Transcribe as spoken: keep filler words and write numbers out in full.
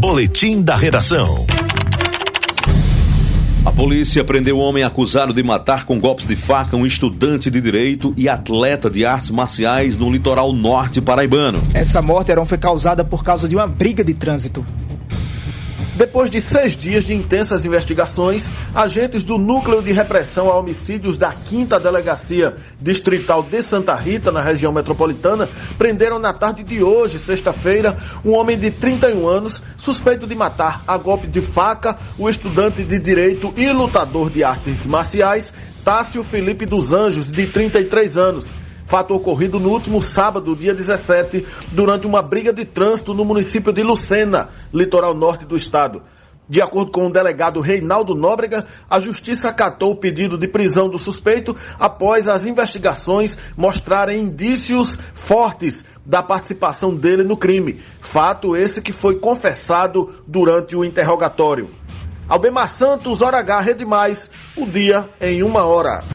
Boletim da Redação. A polícia prendeu o homem acusado de matar com golpes de faca um estudante de direito e atleta de artes marciais no litoral norte paraibano. Essa morte Heron, foi causada por causa de uma briga de trânsito. Depois de seis dias de intensas investigações, agentes do Núcleo de Repressão a Homicídios da quinta Delegacia Distrital de Santa Rita, na região metropolitana, prenderam na tarde de hoje, sexta-feira, um homem de trinta e um anos, suspeito de matar a golpe de faca o estudante de Direito e lutador de artes marciais, Tássio Felipe dos Anjos, de trinta e três anos. Fato ocorrido no último sábado, dia dezessete, durante uma briga de trânsito no município de Lucena, litoral norte do estado. De acordo com o delegado Reinaldo Nóbrega, a justiça acatou o pedido de prisão do suspeito após as investigações mostrarem indícios fortes da participação dele no crime. Fato esse que foi confessado durante o interrogatório. Albemar Santos, Hora H, Rede Mais, o dia em uma hora.